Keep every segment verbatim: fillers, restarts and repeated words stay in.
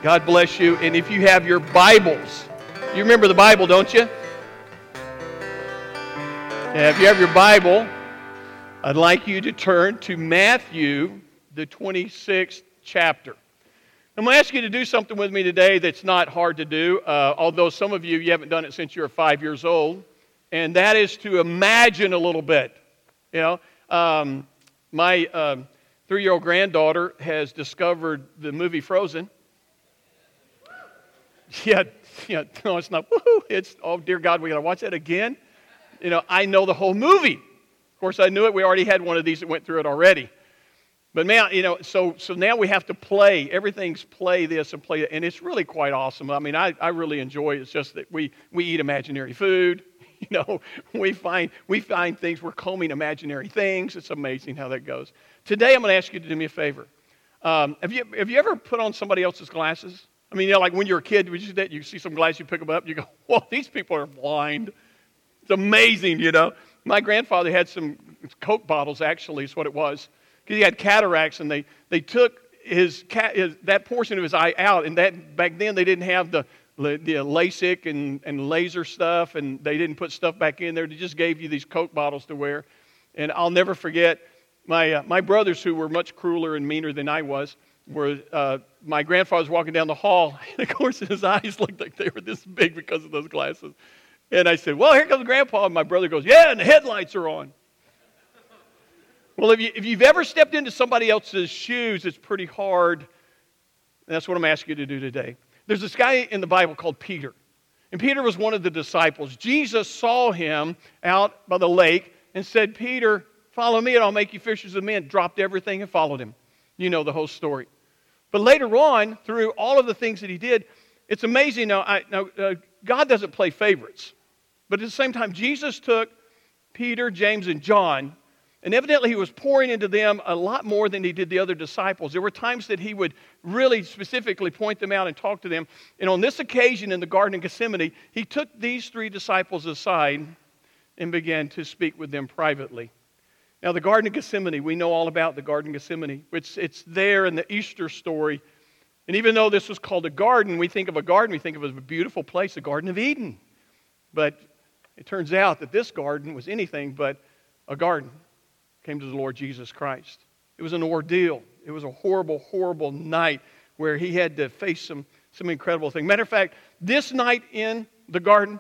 God bless you. And if you have your Bibles, you remember the Bible, don't you? Yeah, if you have your Bible, I'd like you to turn to Matthew, the twenty-sixth chapter. I'm going to ask you to do something with me today that's not hard to do, uh, although some of you, you haven't done it since you were five years old, and that is to imagine a little bit. You know, um, my um, three-year-old granddaughter has discovered the movie Frozen. Yeah, yeah, no, it's not, woohoo, it's, oh, dear God, we got to watch that again? You know, I know the whole movie. Of course, I knew it. We already had one of these that went through it already. But now, you know, so so now we have to play. Everything's play this and play that, and it's really quite awesome. I mean, I, I really enjoy it. It's just that we, we eat imaginary food. You know, we find we find things. We're combing imaginary things. It's amazing how that goes. Today, I'm going to ask you to do me a favor. Um, have you have you ever put on somebody else's glasses? I mean, you know, like when you're a kid, would you do that? You see some glasses, you pick them up, you go, "Well, these people are blind." It's amazing, you know. My grandfather had some Coke bottles. Actually, is what it was. Because he had cataracts, and they, they took his, his that portion of his eye out, and that back then they didn't have the, the LASIK and, and laser stuff, and they didn't put stuff back in there. They just gave you these Coke bottles to wear. And I'll never forget, my uh, my brothers, who were much crueler and meaner than I was, were uh, my grandfather was walking down the hall, and of course his eyes looked like they were this big because of those glasses. And I said, "Well, here comes Grandpa," and my brother goes, "Yeah, and the headlights are on." Well, if, you, if you've ever stepped into somebody else's shoes, it's pretty hard. And that's what I'm asking you to do today. There's this guy in the Bible called Peter. And Peter was one of the disciples. Jesus saw him out by the lake and said, "Peter, follow me and I'll make you fishers of men." Dropped everything and followed him. You know the whole story. But later on, through all of the things that he did, it's amazing. Now, I, now uh, God doesn't play favorites. But at the same time, Jesus took Peter, James, and John, and evidently he was pouring into them a lot more than he did the other disciples. There were times that he would really specifically point them out and talk to them. And on this occasion in the Garden of Gethsemane, he took these three disciples aside and began to speak with them privately. Now the Garden of Gethsemane, we know all about the Garden of Gethsemane. It's, it's there in the Easter story. And even though this was called a garden, we think of a garden, we think of it as a beautiful place, the Garden of Eden. But it turns out that this garden was anything but a garden. Came to the Lord Jesus Christ. It was an ordeal. It was a horrible, horrible night where he had to face some, some incredible things. Matter of fact, this night in the Garden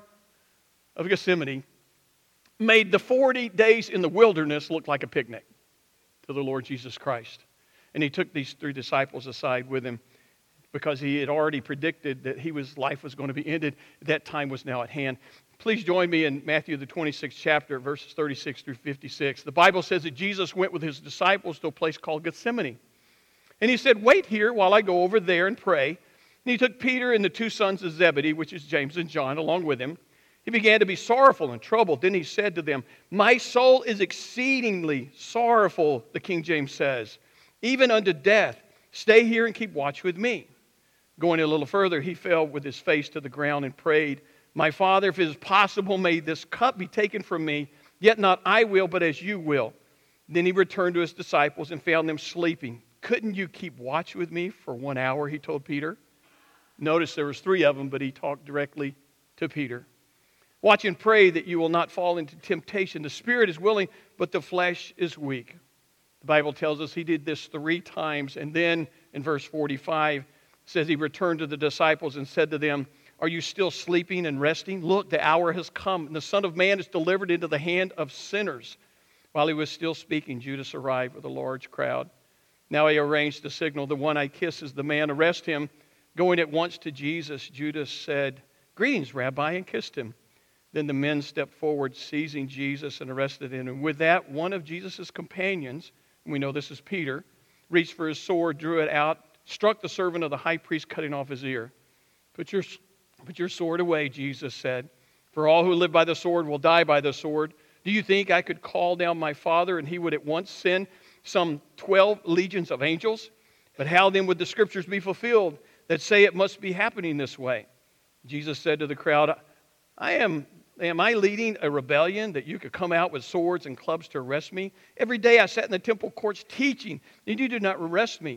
of Gethsemane made the forty days in the wilderness look like a picnic to the Lord Jesus Christ. And he took these three disciples aside with him because he had already predicted that he was, life was going to be ended. That time was now at hand. Please join me in Matthew, the twenty-sixth chapter, verses thirty-six through fifty-six. The Bible says that Jesus went with his disciples to a place called Gethsemane. And he said, "Wait here while I go over there and pray." And he took Peter and the two sons of Zebedee, which is James and John, along with him. He began to be sorrowful and troubled. Then he said to them, "My soul is exceedingly sorrowful," the King James says, "even unto death. Stay here and keep watch with me." Going a little further, he fell with his face to the ground and prayed, "My Father, if it is possible, may this cup be taken from me, yet not I will, but as you will." Then he returned to his disciples and found them sleeping. "Couldn't you keep watch with me for one hour?" he told Peter. Notice there was three of them, but he talked directly to Peter. "Watch and pray that you will not fall into temptation. The spirit is willing, but the flesh is weak." The Bible tells us he did this three times, and then in verse forty-five, it says he returned to the disciples and said to them, "Are you still sleeping and resting? Look, the hour has come, and the Son of Man is delivered into the hand of sinners." While he was still speaking, Judas arrived with a large crowd. Now he arranged the signal, "The one I kiss is the man. Arrest him." Going at once to Jesus, Judas said, "Greetings, Rabbi," and kissed him. Then the men stepped forward, seizing Jesus and arrested him. And with that, one of Jesus' companions, and we know this is Peter, reached for his sword, drew it out, struck the servant of the high priest, cutting off his ear. Put your, put your sword away," Jesus said, "for all who live by the sword will die by the sword. Do you think I could call down my Father and he would at once send some twelve legions of angels? But how then would the scriptures be fulfilled that say it must be happening this way?" Jesus said to the crowd, I am, am I leading a rebellion that you could come out with swords and clubs to arrest me? Every day I sat in the temple courts teaching, and you did not arrest me.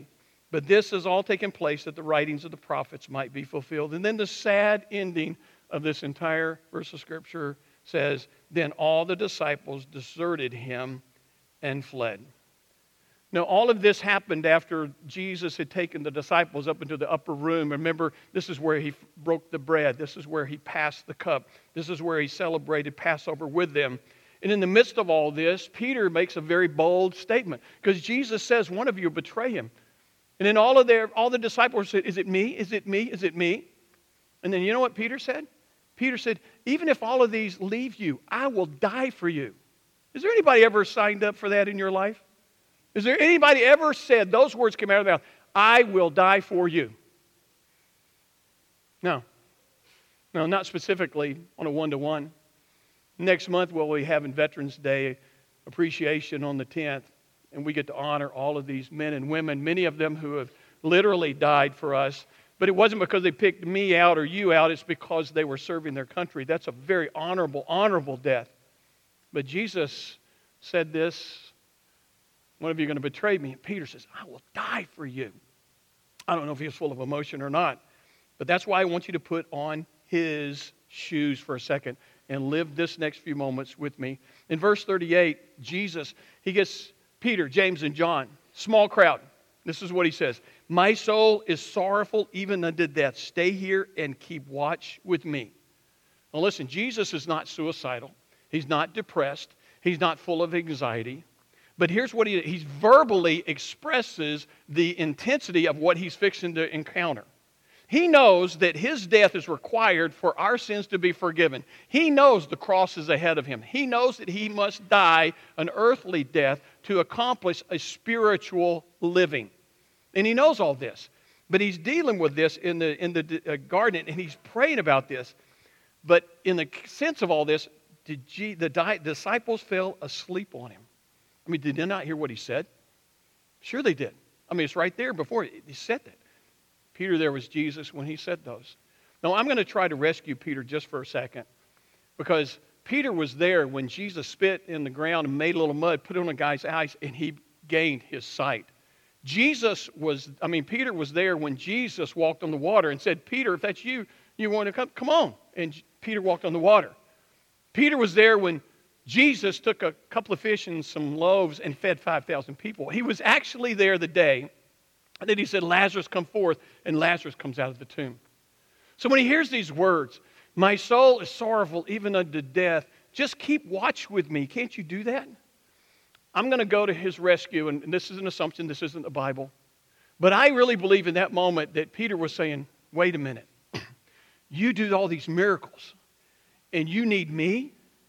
But this has all taken place that the writings of the prophets might be fulfilled. And then the sad ending of this entire verse of Scripture says, then all the disciples deserted him and fled. Now, all of this happened after Jesus had taken the disciples up into the upper room. Remember, this is where he broke the bread. This is where he passed the cup. This is where he celebrated Passover with them. And in the midst of all this, Peter makes a very bold statement because Jesus says, one of you will betray him. And then all of their, all the disciples said, is it me? Is it me? Is it me? And then you know what Peter said? Peter said, even if all of these leave you, I will die for you. Is there anybody ever signed up for that in your life? Is there anybody ever said, those words came out of their mouth, I will die for you? No. No, not specifically on a one-to-one. Next month, we'll be having Veterans Day appreciation on the tenth. And we get to honor all of these men and women, many of them who have literally died for us. But it wasn't because they picked me out or you out. It's because they were serving their country. That's a very honorable, honorable death. But Jesus said this, one of you are going to betray me. And Peter says, I will die for you. I don't know if he was full of emotion or not. But that's why I want you to put on his shoes for a second and live this next few moments with me. In verse thirty-eight, Jesus, he gets Peter, James, and John, small crowd. This is what he says. My soul is sorrowful even unto death. Stay here and keep watch with me. Now listen, Jesus is not suicidal. He's not depressed. He's not full of anxiety. But here's what he, he verbally expresses the intensity of what he's fixing to encounter. He knows that his death is required for our sins to be forgiven. He knows the cross is ahead of him. He knows that he must die an earthly death to accomplish a spiritual living. And he knows all this. But he's dealing with this in the, in the uh, garden, and he's praying about this. But in the sense of all this, did G, the di- disciples fell asleep on him? I mean, did they not hear what he said? Sure they did. I mean, it's right there before he said that. Peter, there was Jesus when he said those. Now, I'm going to try to rescue Peter just for a second, because Peter was there when Jesus spit in the ground and made a little mud, put it on a guy's eyes, and he gained his sight. Jesus was, I mean, Peter was there when Jesus walked on the water and said, Peter, if that's you, you want to come, come on. And Peter walked on the water. Peter was there when Jesus took a couple of fish and some loaves and fed five thousand people. He was actually there the day that he said, Lazarus, come forth, and Lazarus comes out of the tomb. So when he hears these words, my soul is sorrowful even unto death, just keep watch with me. Can't you do that? I'm going to go to his rescue, and this is an assumption, this isn't the Bible. But I really believe in that moment that Peter was saying, wait a minute. You do all these miracles, and you need me?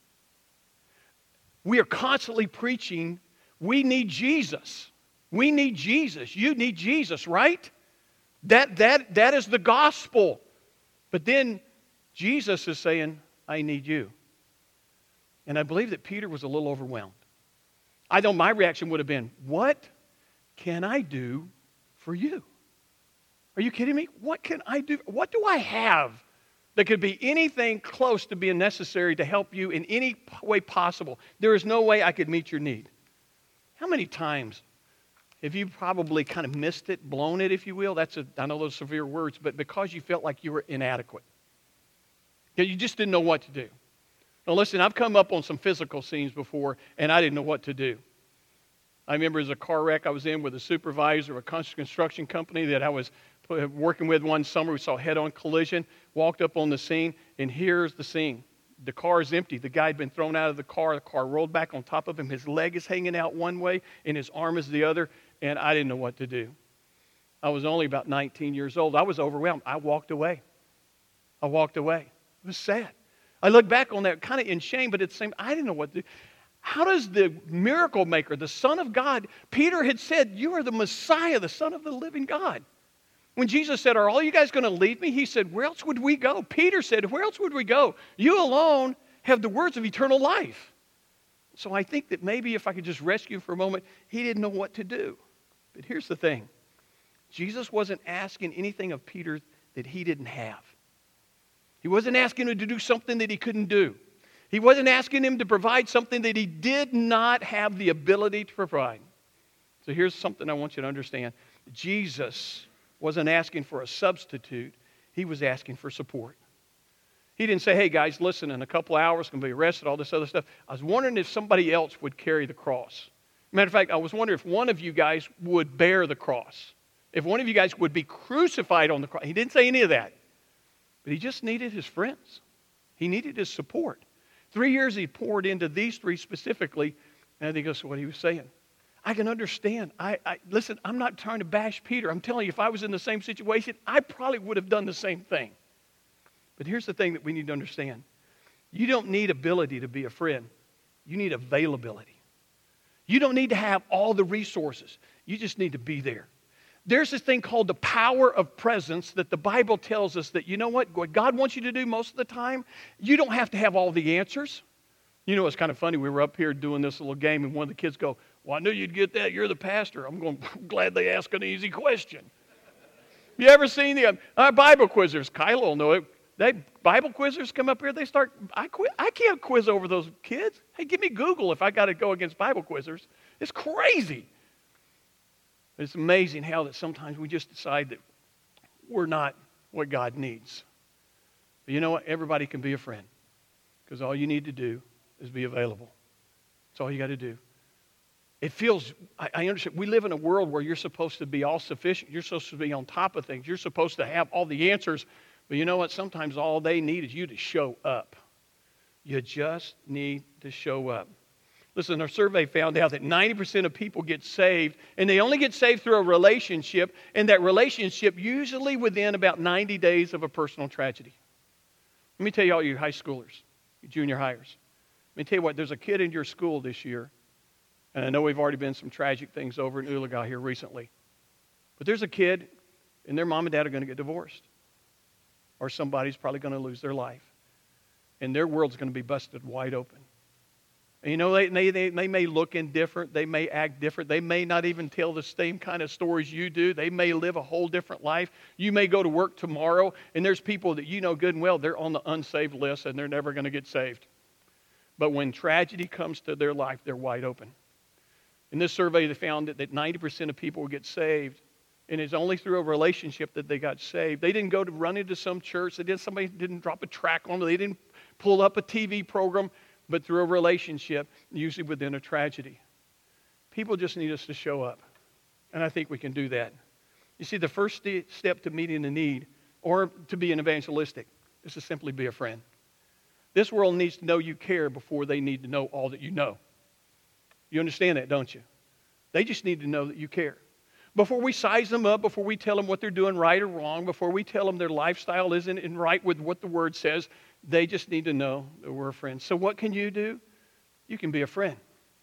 We are constantly preaching, we need Jesus. We need Jesus. You need Jesus, right? That, that, that is the gospel. But then Jesus is saying, I need you. And I believe that Peter was a little overwhelmed. I know my reaction would have been, what can I do for you? Are you kidding me? What can I do? What do I have that could be anything close to being necessary to help you in any way possible? There is no way I could meet your need. How many times have you probably kind of missed it, blown it, if you will? That's a, I know those severe words, but because you felt like you were inadequate. You just didn't know what to do. Now listen, I've come up on some physical scenes before, and I didn't know what to do. I remember as a car wreck I was in with a supervisor of a construction company that I was working with one summer. We saw a head-on collision, walked up on the scene, and here's the scene. The car is empty. The guy had been thrown out of the car. The car rolled back on top of him. His leg is hanging out one way, and his arm is the other, and I didn't know what to do. I was only about nineteen years old. I was overwhelmed. I walked away. I walked away. It was sad. I look back on that kind of in shame, but at the same time, I didn't know what to do. How does the miracle maker, the Son of God, Peter had said, you are the Messiah, the Son of the living God. When Jesus said, are all you guys going to leave me? He said, where else would we go? Peter said, where else would we go? You alone have the words of eternal life. So I think that maybe if I could just rescue him for a moment, he didn't know what to do. But here's the thing. Jesus wasn't asking anything of Peter that he didn't have. He wasn't asking him to do something that he couldn't do. He wasn't asking him to provide something that he did not have the ability to provide. So here's something I want you to understand. Jesus wasn't asking for a substitute. He was asking for support. He didn't say, hey, guys, listen, in a couple hours, I'm going to be arrested, all this other stuff. I was wondering if somebody else would carry the cross. Matter of fact, I was wondering if one of you guys would bear the cross. If one of you guys would be crucified on the cross. He didn't say any of that. But he just needed his friends. He needed his support. Three years he poured into these three specifically, and I think that's what he was saying. I can understand. I, I listen, I'm not trying to bash Peter. I'm telling you, if I was in the same situation, I probably would have done the same thing. But here's the thing that we need to understand. You don't need ability to be a friend. You need availability. You don't need to have all the resources. You just need to be there. There's this thing called the power of presence that the Bible tells us that, you know what, what God wants you to do most of the time, you don't have to have all the answers. You know, it's kind of funny. We were up here doing this little game, and one of the kids go, well, I knew you'd get that. You're the pastor. I'm going, I'm glad they ask an easy question. You ever seen the uh, Bible quizzers? Kyla will know it. They Bible quizzers come up here. They start, I, quit, I can't quiz over those kids. Hey, give me Google if I got to go against Bible quizzers. It's crazy. It's amazing how that sometimes we just decide that we're not what God needs. But you know what? Everybody can be a friend because all you need to do is be available. That's all you got to do. It feels, I, I understand, we live in a world where you're supposed to be all sufficient. You're supposed to be on top of things. You're supposed to have all the answers. But you know what? Sometimes all they need is you to show up. You just need to show up. Listen, our survey found out that ninety percent of people get saved, and they only get saved through a relationship, and that relationship usually within about ninety days of a personal tragedy. Let me tell you all you high schoolers, you junior hires. Let me tell you what, there's a kid in your school this year, and I know we've already been some tragic things over in Ulaga here recently, but there's a kid, and their mom and dad are going to get divorced. Or somebody's probably going to lose their life. And their world's going to be busted wide open. And you know, they, they, they, they may look indifferent. They may act different. They may not even tell the same kind of stories you do. They may live a whole different life. You may go to work tomorrow, and there's people that you know good and well, they're on the unsaved list, and they're never going to get saved. But when tragedy comes to their life, they're wide open. In this survey, they found that, that ninety percent of people will get saved. And it's only through a relationship that they got saved. They didn't go to run into some church. They didn't, somebody didn't drop a track on them. They didn't pull up a T V program, but through a relationship, usually within a tragedy. People just need us to show up. And I think we can do that. You see, the first st- step to meeting a need or to being evangelistic is to simply be a friend. This world needs to know you care before they need to know all that you know. You understand that, don't you? They just need to know that you care. Before we size them up, before we tell them what they're doing right or wrong, before we tell them their lifestyle isn't in right with what the Word says, they just need to know that we're a friend. So what can you do? You can be a friend.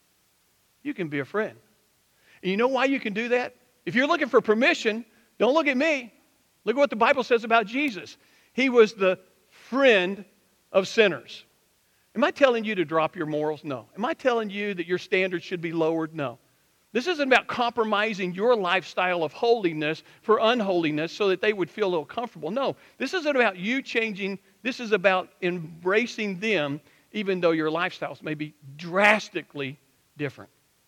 You can be a friend. And you know why you can do that? If you're looking for permission, don't look at me. Look at what the Bible says about Jesus. He was the friend of sinners. Am I telling you to drop your morals? No. Am I telling you that your standards should be lowered? No. This isn't about compromising your lifestyle of holiness for unholiness so that they would feel a little comfortable. No, this isn't about you changing. This is about embracing them even though your lifestyles may be drastically different.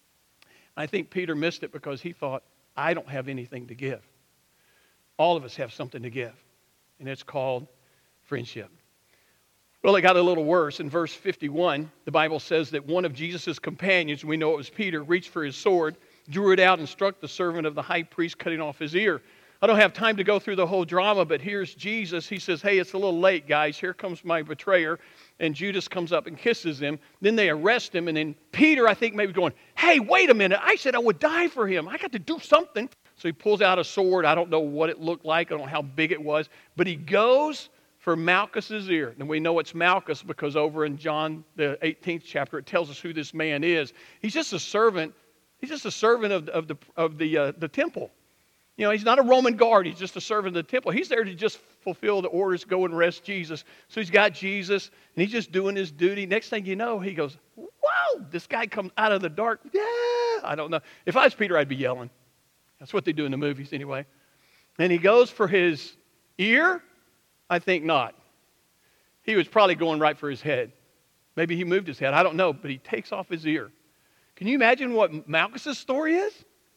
I think Peter missed it because he thought, I don't have anything to give. All of us have something to give, and it's called friendship. Well, it got a little worse. In verse fifty-one, the Bible says that one of Jesus' companions, we know it was Peter, reached for his sword, drew it out, and struck the servant of the high priest, cutting off his ear. I don't have time to go through the whole drama, but here's Jesus. He says, hey, it's a little late, guys. Here comes my betrayer. And Judas comes up and kisses him. Then they arrest him. And then Peter, I think, maybe going, hey, wait a minute. I said I would die for him. I got to do something. So he pulls out a sword. I don't know what it looked like. I don't know how big it was. But he goes for Malchus's ear. And we know it's Malchus because over in John, the eighteenth chapter, it tells us who this man is. He's just a servant. He's just a servant of, of the, of the, uh, the temple. You know, he's not a Roman guard. He's just a servant of the temple. He's there to just fulfill the orders, go and arrest Jesus. So he's got Jesus, and he's just doing his duty. Next thing you know, he goes, wow, this guy comes out of the dark. Yeah, I don't know. If I was Peter, I'd be yelling. That's what they do in the movies anyway. And he goes for his ear. I think not. He was probably going right for his head. Maybe he moved his head. I don't know, but he takes off his ear. Can you imagine what Malchus's story is?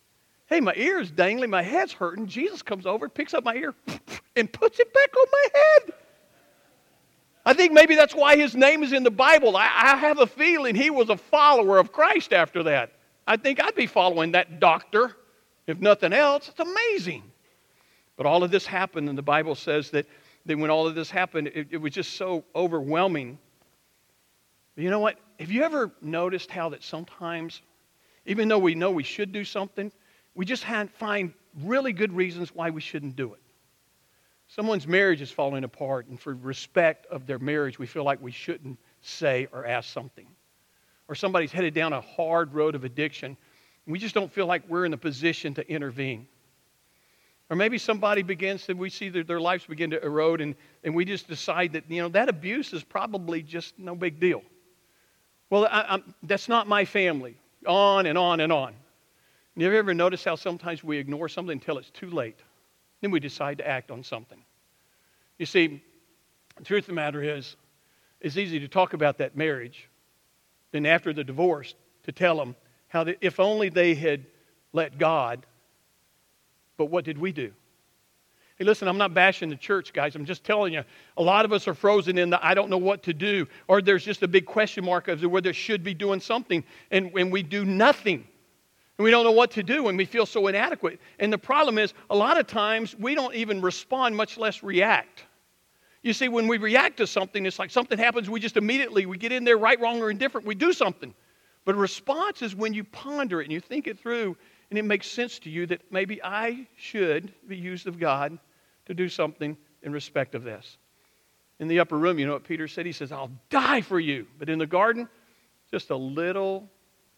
Hey, my ear is dangling, my head's hurting. Jesus comes over, picks up my ear, and puts it back on my head. I think maybe that's why his name is in the Bible. I, I have a feeling he was a follower of Christ after that. I think I'd be following that doctor, if nothing else. It's amazing. But all of this happened, and the Bible says that, that when all of this happened, it, it was just so overwhelming. But you know what? Have you ever noticed how that sometimes, even though we know we should do something, we just find really good reasons why we shouldn't do it? Someone's marriage is falling apart, and for respect of their marriage, we feel like we shouldn't say or ask something. Or somebody's headed down a hard road of addiction, and we just don't feel like we're in a position to intervene. Or maybe somebody begins to, we see that their lives begin to erode, and, and we just decide that, you know, that abuse is probably just no big deal. Well, I, I'm, that's not my family. On and on and on. You ever ever notice how sometimes we ignore something until it's too late? Then we decide to act on something. You see, the truth of the matter is, it's easy to talk about that marriage. Then after the divorce, to tell them how they, if only they had let God, but what did we do? Hey, listen, I'm not bashing the church, guys. I'm just telling you, a lot of us are frozen in the I don't know what to do, or there's just a big question mark of whether should be doing something, and, and we do nothing. And we don't know what to do, and we feel so inadequate. And the problem is, a lot of times, we don't even respond, much less react. You see, when we react to something, it's like something happens, we just immediately, we get in there, right, wrong, or indifferent, we do something. But a response is when you ponder it and you think it through, and it makes sense to you that maybe I should be used of God to do something in respect of this. In the upper room, you know what Peter said? He says, I'll die for you. But in the garden, just a little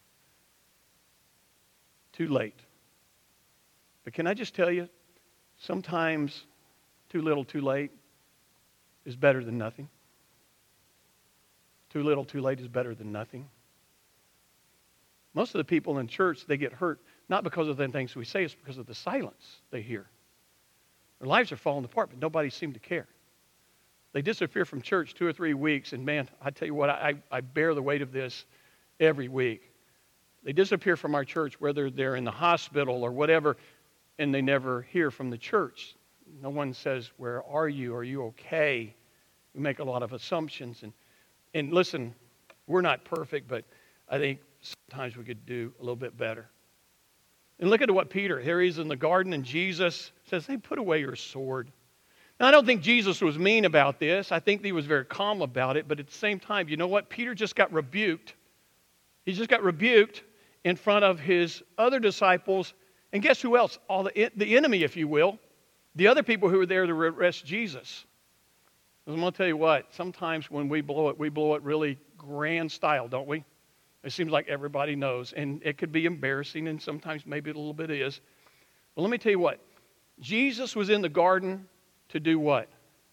too late. But can I just tell you, sometimes too little, too late is better than nothing. Too little, too late is better than nothing. Most of the people in church, they get hurt not because of the things we say, it's because of the silence they hear. Their lives are falling apart, but nobody seemed to care. They disappear from church two or three weeks, and man, I tell you what, I, I bear the weight of this every week. They disappear from our church, whether they're in the hospital or whatever, and they never hear from the church. No one says, where are you? Are you okay? We make a lot of assumptions. And, and listen, we're not perfect, but I think sometimes we could do a little bit better. And look at what Peter, here he's in the garden, and Jesus says, hey, put away your sword. Now, I don't think Jesus was mean about this. I think he was very calm about it, but at the same time, you know what? Peter just got rebuked. He just got rebuked in front of his other disciples. And guess who else? All the, the enemy, if you will. The other people who were there to arrest Jesus. I'm going to tell you what, sometimes when we blow it, we blow it really grand style, don't we? It seems like everybody knows. And it could be embarrassing, and sometimes maybe a little bit is. But let me tell you what. Jesus was in the garden to do what?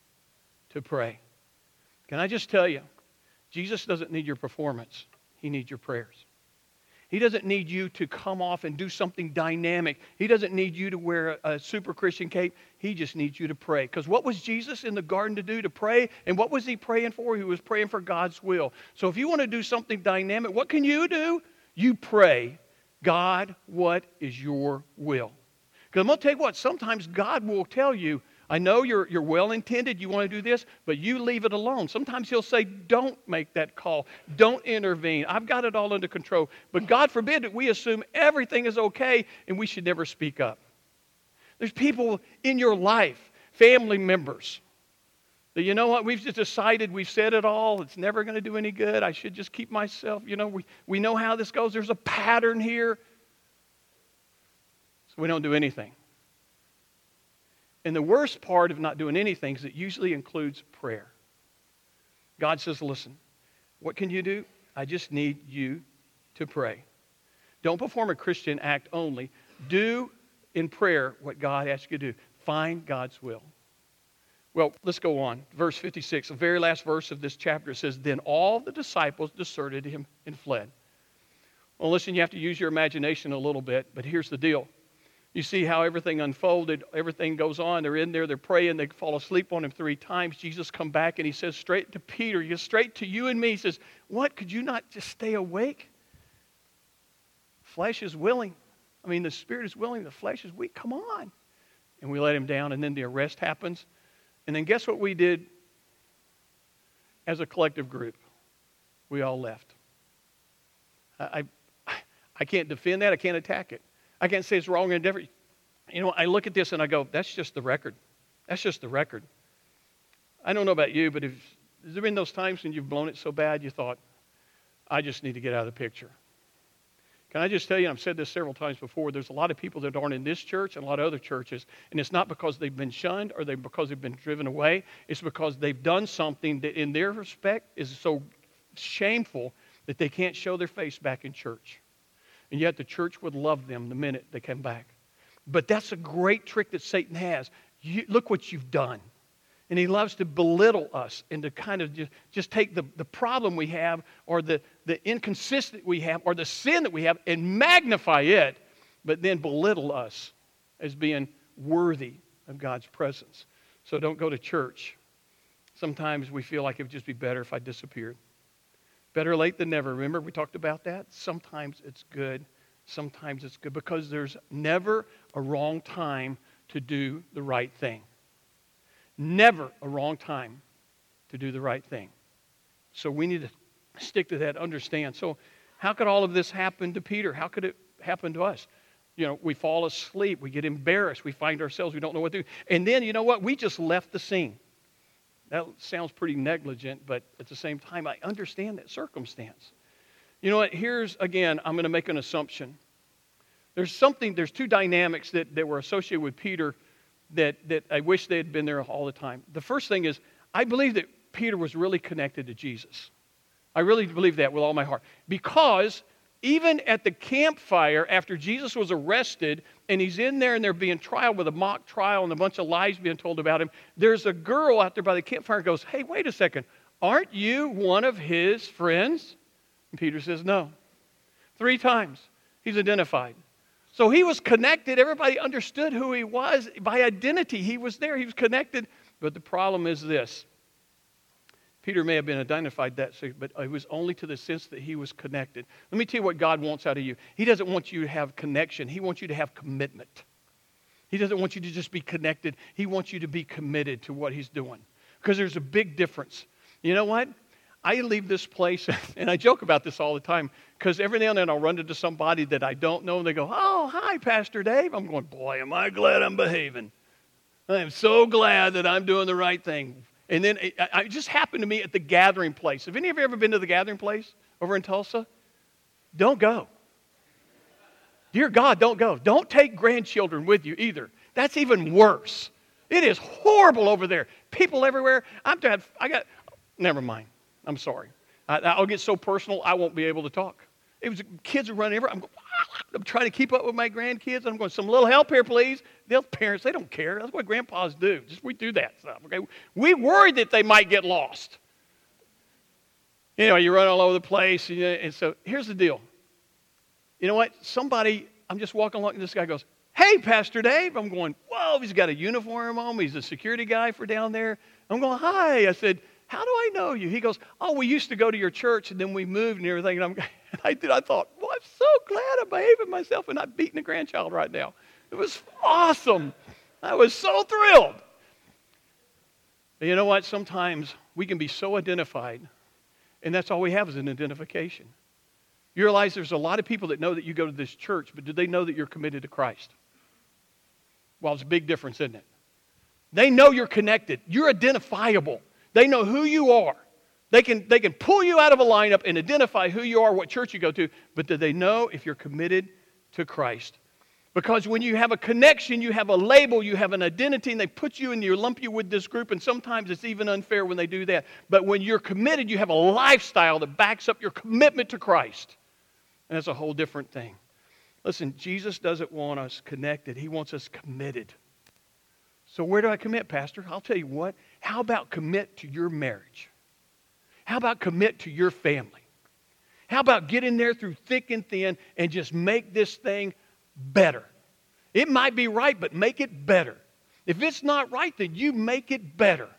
To pray. Can I just tell you, Jesus doesn't need your performance. He needs your prayers. He doesn't need you to come off and do something dynamic. He doesn't need you to wear a, a super Christian cape. He just needs you to pray. Because what was Jesus in the garden to do? To pray. And what was he praying for? He was praying for God's will. So if you want to do something dynamic, what can you do? You pray, God, what is your will? Because I'm going to tell you what, sometimes God will tell you, I know you're, you're well-intended, you want to do this, but you leave it alone. Sometimes he'll say, don't make that call. Don't intervene. I've got it all under control. But God forbid that we assume everything is okay and we should never speak up. There's people in your life, family members, that you know what, we've just decided, we've said it all, it's never going to do any good. I should just keep myself, you know, we, we know how this goes. There's a pattern here. So we don't do anything. And the worst part of not doing anything is it usually includes prayer. God says, listen, what can you do? I just need you to pray. Don't perform a Christian act only. Do in prayer what God asks you to do. Find God's will. Well, let's go on. Verse fifty-six, the very last verse of this chapter says, then all the disciples deserted him and fled. Well, listen, you have to use your imagination a little bit, but here's the deal. You see how everything unfolded, everything goes on. They're in there, they're praying, they fall asleep on him three times. Jesus come back and he says straight to Peter, he goes straight to you and me. He says, what, could you not just stay awake? Flesh is willing, I mean, the spirit is willing, the flesh is weak. Come on. And we let him down, and then the arrest happens. And then guess what we did as a collective group? We all left. I, I, I can't defend that. I can't attack it. I can't say it's wrong and different. You know, I look at this and I go, that's just the record. That's just the record. I don't know about you, but if, has there been those times when you've blown it so bad you thought, I just need to get out of the picture? Can I just tell you, and I've said this several times before, there's a lot of people that aren't in this church and a lot of other churches, and it's not because they've been shunned or they because they've been driven away. It's because they've done something that in their respect is so shameful that they can't show their face back in church. And yet the church would love them the minute they come back. But that's a great trick that Satan has. You, look what you've done. And he loves to belittle us and to kind of just, just take the, the problem we have or the, the inconsistent we have or the sin that we have and magnify it, but then belittle us as being worthy of God's presence. So don't go to church. Sometimes we feel like it would just be better if I disappeared. Better late than never. Remember we talked about that? Sometimes it's good. Sometimes it's good because there's never a wrong time to do the right thing. Never a wrong time to do the right thing. So we need to stick to that, understand. So how could all of this happen to Peter? How could it happen to us? You know, we fall asleep. We get embarrassed. We find ourselves, we don't know what to do. And then, you know what? We just left the scene. That sounds pretty negligent, but at the same time, I understand that circumstance. You know what? Here's, again, I'm going to make an assumption. There's something, there's two dynamics that, that were associated with Peter that, that I wish they had been there all the time. The first thing is, I believe that Peter was really connected to Jesus. I really believe that with all my heart. Because even at the campfire, after Jesus was arrested, and he's in there and they're being tried with a mock trial and a bunch of lies being told about him, there's a girl out there by the campfire who goes, hey, wait a second, aren't you one of his friends? And Peter says, no. Three times he's identified. So he was connected. Everybody understood who he was. By identity, he was there. He was connected. But the problem is this. Peter may have been identified that, but it was only to the sense that he was connected. Let me tell you what God wants out of you. He doesn't want you to have connection. He wants you to have commitment. He doesn't want you to just be connected. He wants you to be committed to what he's doing. Because there's a big difference. You know what? I leave this place, and I joke about this all the time, because every now and then I'll run into somebody that I don't know, and they go, oh, hi, Pastor Dave. I'm going, boy, am I glad I'm behaving. I am so glad that I'm doing the right thing. And then it, it just happened to me at the gathering place. Have any of you ever been to the gathering place over in Tulsa? Don't go. Dear God, don't go. Don't take grandchildren with you either. That's even worse. It is horrible over there. People everywhere. I'm dad. I got. Never mind. I'm sorry. I, I'll get so personal, I won't be able to talk. It was kids are running everywhere. I'm, going, I'm trying to keep up with my grandkids. I'm going, some little help here, please. The parents, they don't care. That's what grandpas do. Just we do that stuff. Okay, we worried that they might get lost. You know, you run all over the place, and, and so here's the deal. You know what? Somebody, I'm just walking along, and this guy goes, "Hey, Pastor Dave." I'm going, "Whoa!" He's got a uniform on. He's a security guy for down there. I'm going, "Hi." I said, "How do I know you?" He goes, "Oh, we used to go to your church, and then we moved and everything." And I'm, and I did. I thought, "Well, I'm so glad I'm behaving myself and not beating a grandchild right now." It was awesome. I was so thrilled. But you know what? Sometimes we can be so identified, and that's all we have is an identification. You realize there's a lot of people that know that you go to this church, but do they know that you're committed to Christ? Well, it's a big difference, isn't it? They know you're connected. You're identifiable. They know who you are. They can, they can pull you out of a lineup and identify who you are, what church you go to, but do they know if you're committed to Christ? Because when you have a connection, you have a label, you have an identity, and they put you and you lump you with this group, and sometimes it's even unfair when they do that. But when you're committed, you have a lifestyle that backs up your commitment to Christ. And that's a whole different thing. Listen, Jesus doesn't want us connected. He wants us committed. So where do I commit, Pastor? I'll tell you what. How about commit to your marriage? How about commit to your family? How about get in there through thick and thin and just make this thing better? It might be right, but make it better. If it's not right, then you make it better.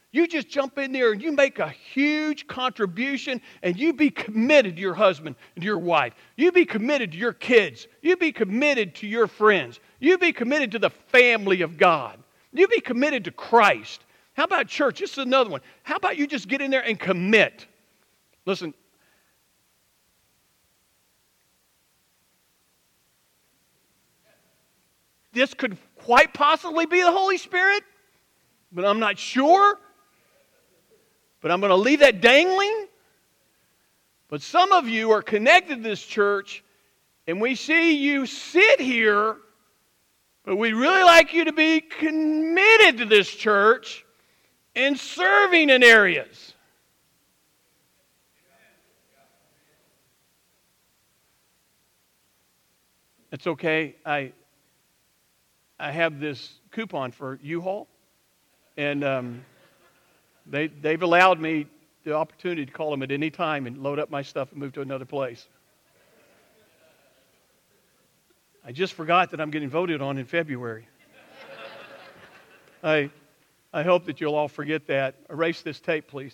You just jump in there and you make a huge contribution and you be committed to your husband and to your wife. You be committed to your kids. You be committed to your friends. You be committed to the family of God. You be committed to Christ. How about church? This is another one. How about you just get in there and commit? Listen. This could quite possibly be the Holy Spirit, but I'm not sure. But I'm going to leave that dangling. But some of you are connected to this church, and we see you sit here, but we'd really like you to be committed to this church and serving in areas. It's okay. I I have this coupon for U-Haul, and um, they, they've allowed me the opportunity to call them at any time and load up my stuff and move to another place. I just forgot that I'm getting voted on in February. I, I hope that you'll all forget that. Erase this tape, please.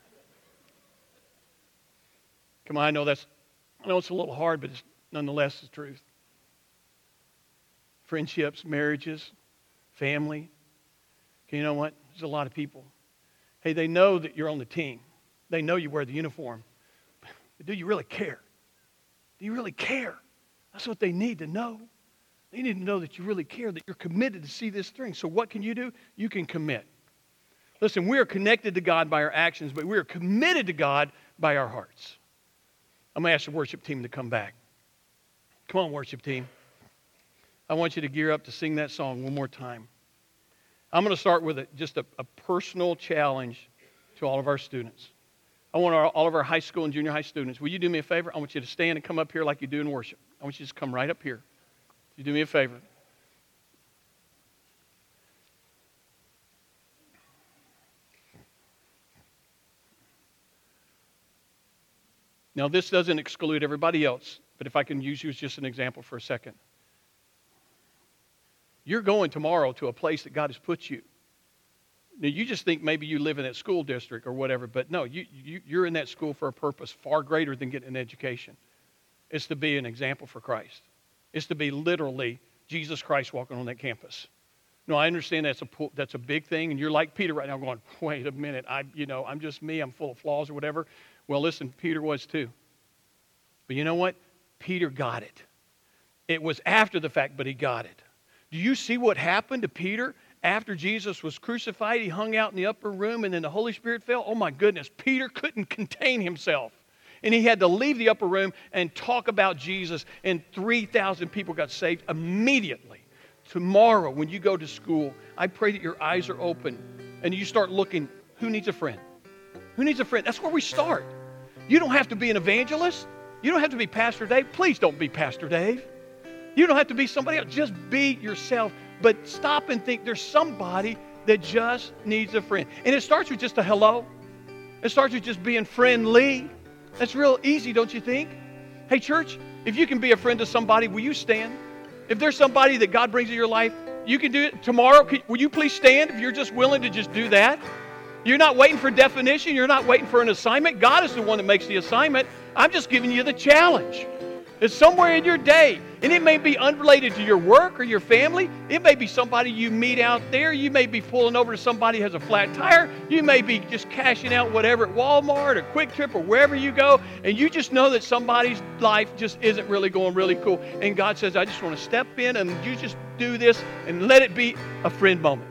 Come on, I know that's, I know it's a little hard, but it's nonetheless the truth. Friendships, marriages, family. Okay, you know what? There's a lot of people. Hey, they know that you're on the team. They know you wear the uniform. But do you really care? Do you really care? That's what they need to know. They need to know that you really care, that you're committed to see this thing. So what can you do? You can commit. Listen, we are connected to God by our actions, but we are committed to God by our hearts. I'm going to ask the worship team to come back. Come on, worship team. I want you to gear up to sing that song one more time. I'm going to start with a, just a, a personal challenge to all of our students. I want our, all of our high school and junior high students, will you do me a favor? I want you to stand and come up here like you do in worship. I want you to just come right up here. You do me a favor. Now, this doesn't exclude everybody else, but if I can use you as just an example for a second. You're going tomorrow to a place that God has put you. Now, you just think maybe you live in that school district or whatever, but no, you, you, you're in that school for a purpose far greater than getting an education. It's to be an example for Christ. It's to be literally Jesus Christ walking on that campus. No, I understand that's a that's a big thing, and you're like Peter right now going, wait a minute, I you know, I'm just me, I'm full of flaws or whatever. Well, listen, Peter was too. But you know what? Peter got it. It was after the fact, but he got it. Do you see what happened to Peter after Jesus was crucified? He hung out in the upper room and then the Holy Spirit fell. Oh my goodness, Peter couldn't contain himself. And he had to leave the upper room and talk about Jesus, and three thousand people got saved immediately. Tomorrow, when you go to school, I pray that your eyes are open and you start looking, who needs a friend? Who needs a friend? That's where we start. You don't have to be an evangelist. You don't have to be Pastor Dave. Please don't be Pastor Dave. You don't have to be somebody else. Just be yourself. But stop and think there's somebody that just needs a friend. And it starts with just a hello. It starts with just being friendly. That's real easy, don't you think? Hey, church, if you can be a friend to somebody, will you stand? If there's somebody that God brings into your life, you can do it tomorrow. Will you please stand if you're just willing to just do that? You're not waiting for definition. You're not waiting for an assignment. God is the one that makes the assignment. I'm just giving you the challenge. It's somewhere in your day. And it may be unrelated to your work or your family. It may be somebody you meet out there. You may be pulling over to somebody who has a flat tire. You may be just cashing out whatever at Walmart or Quick Trip or wherever you go. And you just know that somebody's life just isn't really going really cool. And God says, I just want to step in and you just do this and let it be a friend moment.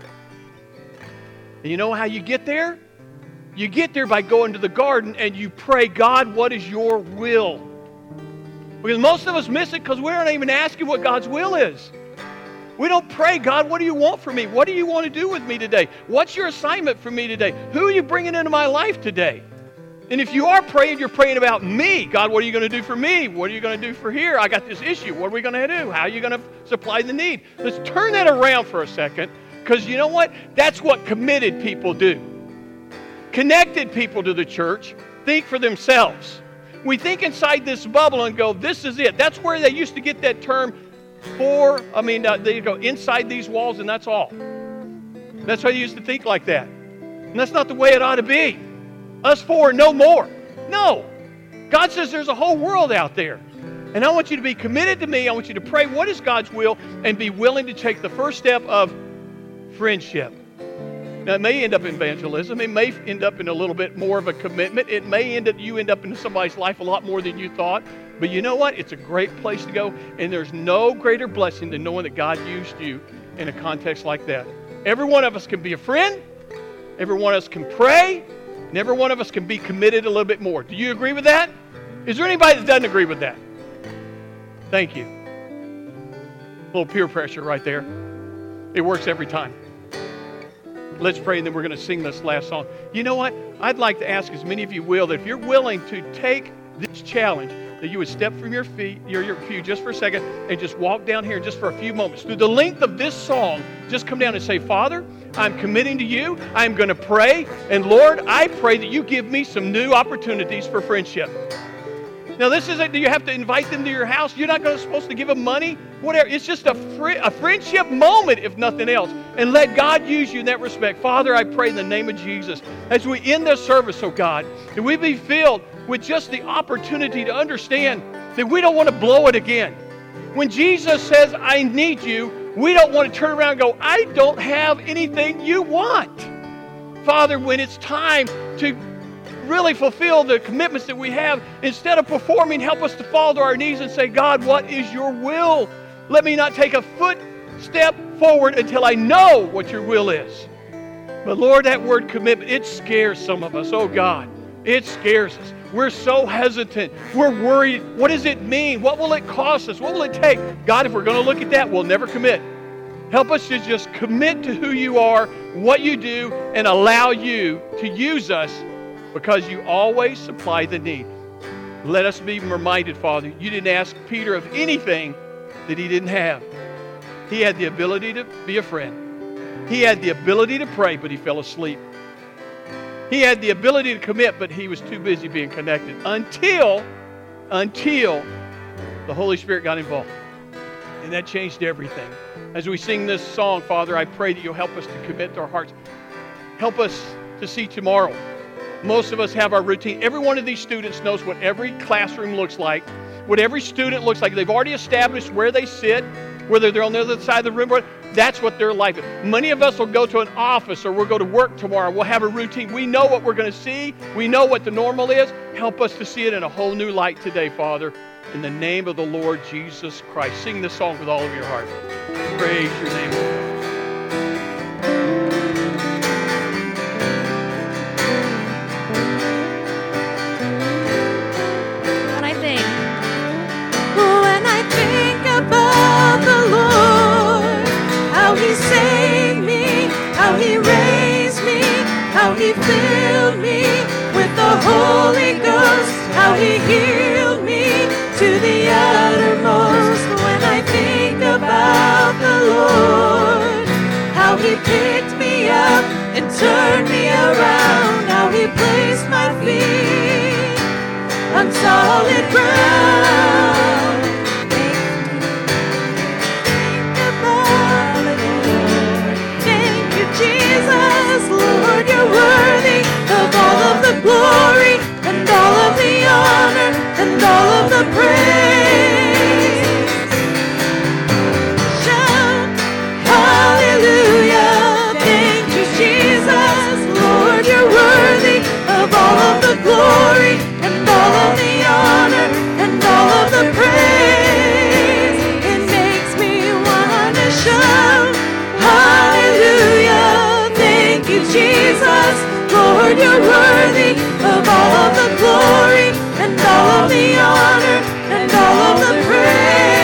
And you know how you get there? You get there by going to the garden and you pray, God, what is your will? Because most of us miss it because we aren't even asking what God's will is. We don't pray, God, what do you want from me? What do you want to do with me today? What's your assignment for me today? Who are you bringing into my life today? And if you are praying, you're praying about me. God, what are you going to do for me? What are you going to do for here? I got this issue. What are we going to do? How are you going to supply the need? Let's turn that around for a second, because you know what? That's what committed people do. Connected people to the church think for themselves. We think inside this bubble and go, this is it. That's where they used to get that term for, I mean, uh, they go inside these walls and that's all. That's how they used to think like that. And that's not the way it ought to be. Us four, no more. No. God says there's a whole world out there. And I want you to be committed to me. I want you to pray what is God's will and be willing to take the first step of friendship. Now, it may end up in evangelism. It may end up in a little bit more of a commitment. It may end up, you end up in somebody's life a lot more than you thought. But you know what? It's a great place to go. And there's no greater blessing than knowing that God used you in a context like that. Every one of us can be a friend. Every one of us can pray. And every one of us can be committed a little bit more. Do you agree with that? Is there anybody that doesn't agree with that? Thank you. A little peer pressure right there. It works every time. Let's pray, and then we're going to sing this last song. You know what? I'd like to ask as many of you will that if you're willing to take this challenge, that you would step from your feet, your, your pew just for a second, and just walk down here just for a few moments. Through the length of this song, just come down and say, Father, I'm committing to you. I'm going to pray. And Lord, I pray that you give me some new opportunities for friendship. Now, this isn't, do you have to invite them to your house? You're not gonna, supposed to give them money? Whatever. It's just a, fri- a friendship moment, if nothing else. And let God use you in that respect. Father, I pray in the name of Jesus, as we end this service, oh God, that we be filled with just the opportunity to understand that we don't want to blow it again. When Jesus says, I need you, we don't want to turn around and go, I don't have anything you want. Father, when it's time to really fulfill the commitments that we have, instead of performing, help us to fall to our knees and say, God, what is your will? Let me not take a footstep forward until I know what your will is. But Lord, that word commitment, it scares some of us. Oh God, it scares us. We're so hesitant. We're worried. What does it mean? What will it cost us? What will it take? God, if we're going to look at that, we'll never commit. Help us to just commit to who you are, what you do, and allow you to use us, because you always supply the need. Let us be reminded, Father, you didn't ask Peter of anything that he didn't have. He had the ability to be a friend. He had the ability to pray, but he fell asleep. He had the ability to commit, but he was too busy being connected until, until the Holy Spirit got involved. And that changed everything. As we sing this song, Father, I pray that you'll help us to commit to our hearts. Help us to see tomorrow. Most of us have our routine. Every one of these students knows what every classroom looks like, what every student looks like. They've already established where they sit, whether they're on the other side of the room. That's what their life is. Many of us will go to an office or we'll go to work tomorrow. We'll have a routine. We know what we're going to see. We know what the normal is. Help us to see it in a whole new light today, Father. In the name of the Lord Jesus Christ. Sing this song with all of your heart. Praise your name. He saved me, how he raised me, how he filled me with the Holy Ghost, how he healed me to the uttermost. When I think about the Lord, how he picked me up and turned me around, how he placed my feet on solid ground. Jesus, Lord, you're worthy of all of the glory and all of the honor and all of the praise. Shout hallelujah, thank you, Jesus, Lord, you're worthy of all of the glory and all of the honor and all of the praise. It makes me want to shout hallelujah. Jesus, Lord, you're worthy of all of the glory and all of the honor and all of the praise.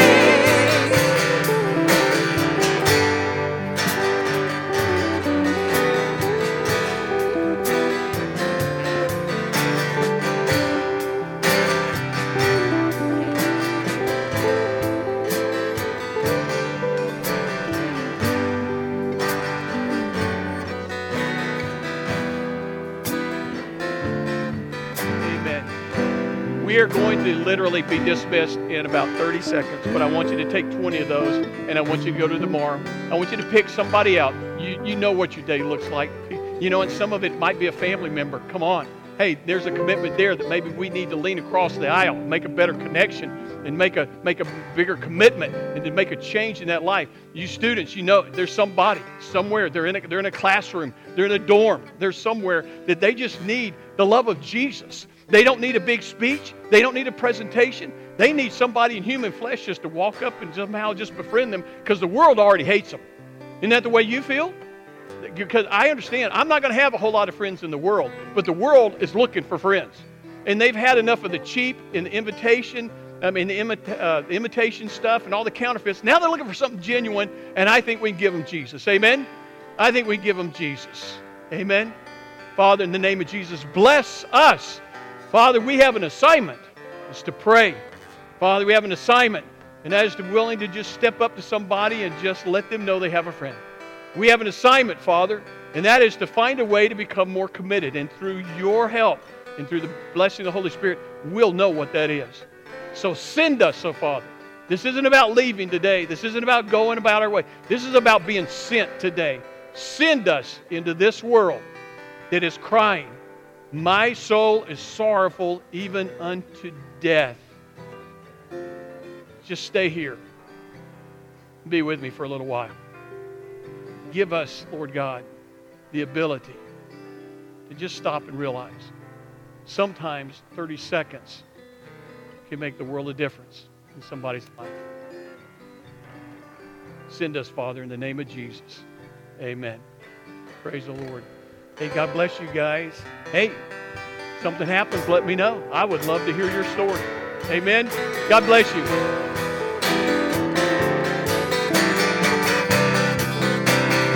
We are going to literally be dismissed in about thirty seconds, but I want you to take twenty of those, and I want you to go to tomorrow. I want you to pick somebody out. You, you know what your day looks like. You know, and some of it might be a family member. Come on. Hey, there's a commitment there that maybe we need to lean across the aisle, make a better connection, and make a make a bigger commitment, and to make a change in that life. You students, you know, there's somebody somewhere. They're in a, they're in a classroom. They're in a dorm. They're somewhere that they just need the love of Jesus. They don't need a big speech. They don't need a presentation. They need somebody in human flesh just to walk up and somehow just befriend them, because the world already hates them. Isn't that the way you feel? Because I understand, I'm not going to have a whole lot of friends in the world, but the world is looking for friends. And they've had enough of the cheap and the invitation, I mean, the imita- uh, imitation stuff and all the counterfeits. Now they're looking for something genuine, and I think we can give them Jesus. Amen? I think we can give them Jesus. Amen? Father, in the name of Jesus, bless us. Father, we have an assignment. It's to pray. Father, we have an assignment, and that is to be willing to just step up to somebody and just let them know they have a friend. We have an assignment, Father, and that is to find a way to become more committed. And through your help and through the blessing of the Holy Spirit, we'll know what that is. So send us, so Father. This isn't about leaving today. This isn't about going about our way. This is about being sent today. Send us into this world that is crying, my soul is sorrowful even unto death. Just stay here. Be with me for a little while. Give us, Lord God, the ability to just stop and realize sometimes thirty seconds can make the world of difference in somebody's life. Send us, Father, in the name of Jesus. Amen. Praise the Lord. Hey, God bless you guys. Hey, something happens, let me know. I would love to hear your story. Amen. God bless you.